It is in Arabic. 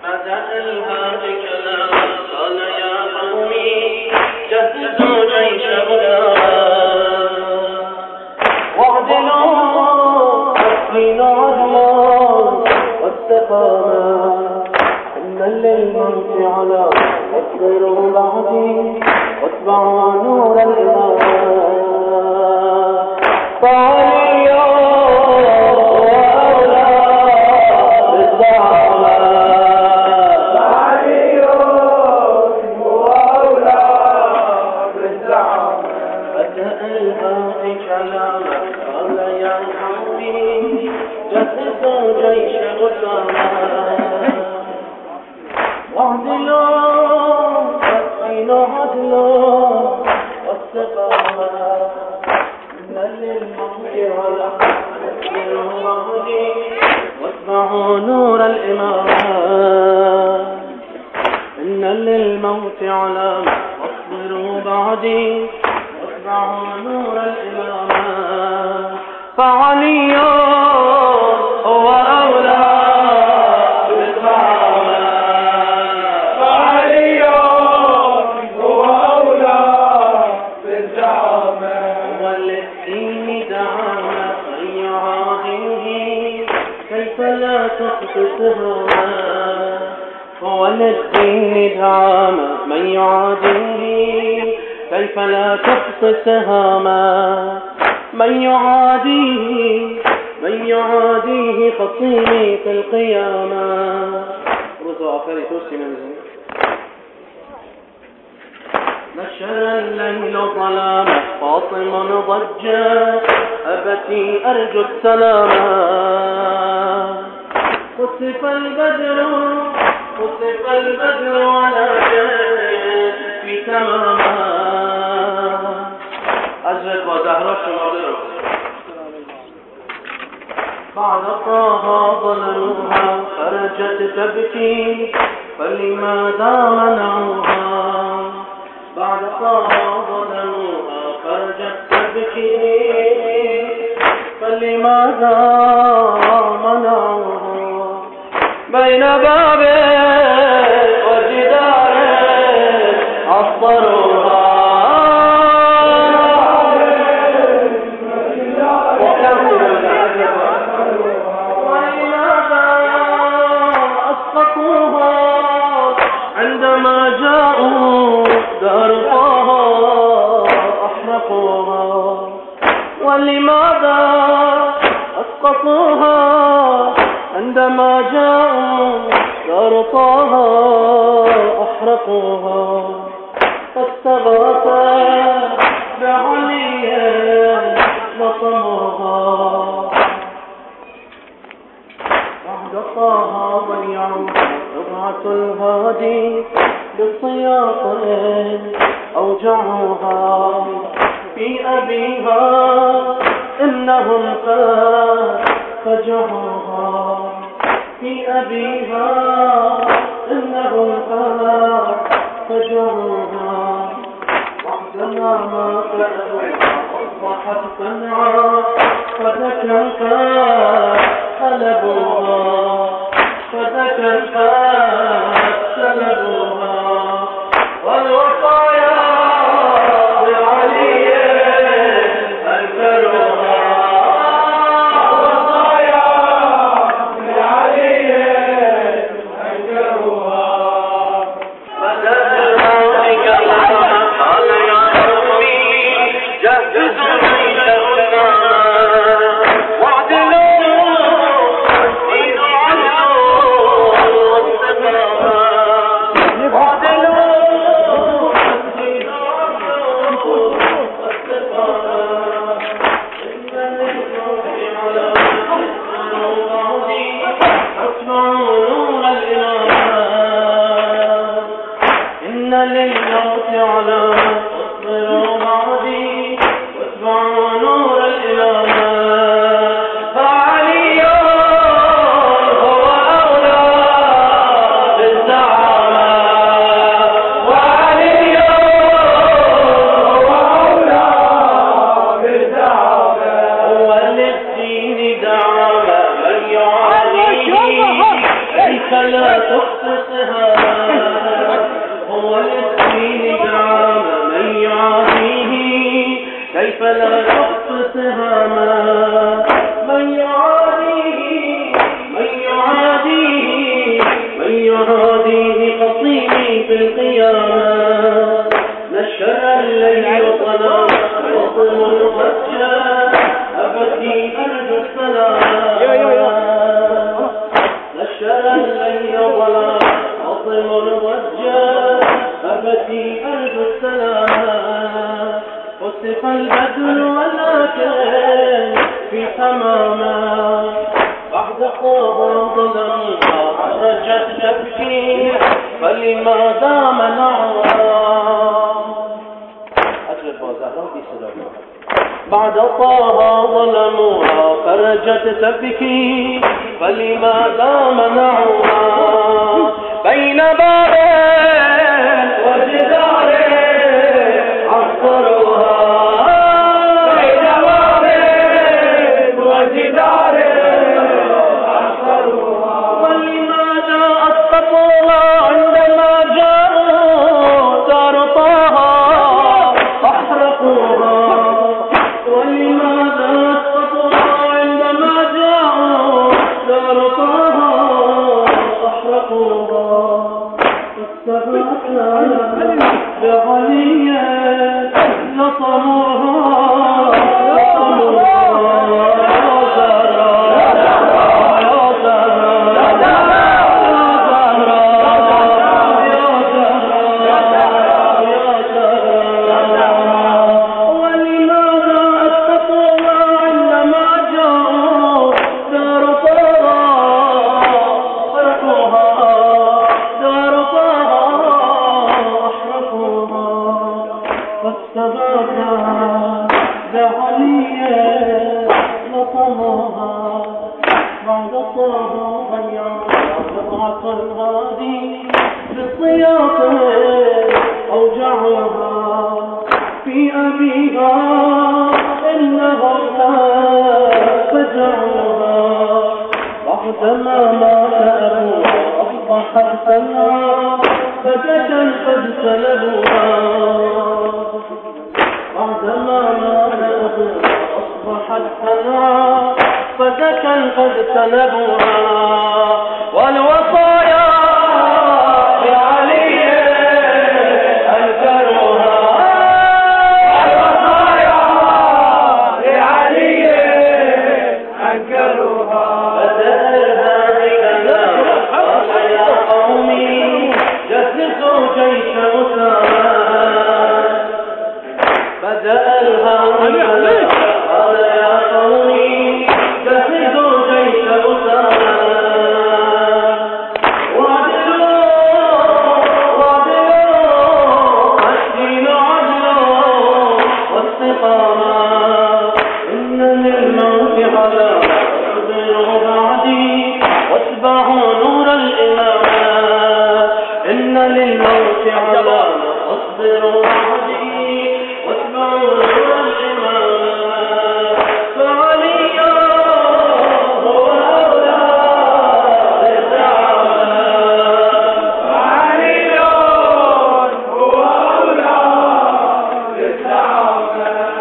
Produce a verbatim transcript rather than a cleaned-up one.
بدأ الهادي كلاما قال يا قومي جهزوا جيش غلاما واعدلوا فينا عدلا واستقاما إن للموت على واصبروا بعدي واتبعوا نور الإمام فعلي وأولى بالدعوة فعلي وأولى بالدعوة بدأ الهادي كلاما قال يا قومي جهزوا جيش غلاما واعدلوا فإنوا عدلوا واستقاما إن للموت على واصبروا بعدي واتبعوا نور الإمام إن للموت على واصبروا بعدي واتبعوا نور الإمام فعلي هو أولى هو للدين دعاما من يعاديه كيف لا تخص سهاما من يعاديه من يعاديه خصيمي في القيامة رضا آخر توسي منزل نشر الليل ظلاما فاطم ضجا أبتي أرجو السلاما خسف البدر خسف البدر على جنبي تماما أجد ودهر شمال بعد طه ظلموها خرجت تبكي فلماذا منعوها بعد طه ظلموها خرجت تبكي فلماذا منعوها بين باب وجدار عصروها ولماذا أسقطوها عندما جاءوا دار طه أحرقوها ولماذا أسقطوها عندما جاءوا دار طه أحرقوها فاستغاثا بعلي لطموها بعد طه ضيعوا ربعة الهادي بصياط أوجعوها في أبيها إنهم قد فجعوها في أبيها إنهم قد فجعوها وحدنا ما كانوا أصبحت قنعا فذكى سلبوها فذكى سلبوها والوصايا بعلي أنكروها تخصصها هو للدين دعام من يعاديه كيف لا تخصصها من يعاديه من يعاديه من يعاديه قصيمي في القيامة نشر الليل طلع وطم الغجة أبكي أرجو السلام نشر الليل طلع وطم الغجة أبكي أرجو السلام وصف البدر ولكن في تماما بعد قوض ظلمها رجت تبكي فلماذا منعها أجل بوزهران في سلام بعد طه ظلموها خرجت تبكي فلماذا منعوها بين باب وجدار عصروها بين باب وجدار عصروها ولماذا أسقطوها عندما جاءوا دار طه أحرقوها ولماذا أسقطوها عندما جاءوا دار طه أحرقوها استغاثنا بغنية لطموها في أبيها إنهم فجعوها بعدما مات أبوها أصبحت سمعا فجدا قد سلبوها بعدما مات أبوها أصبحت سمعا فجدا قد سلبوها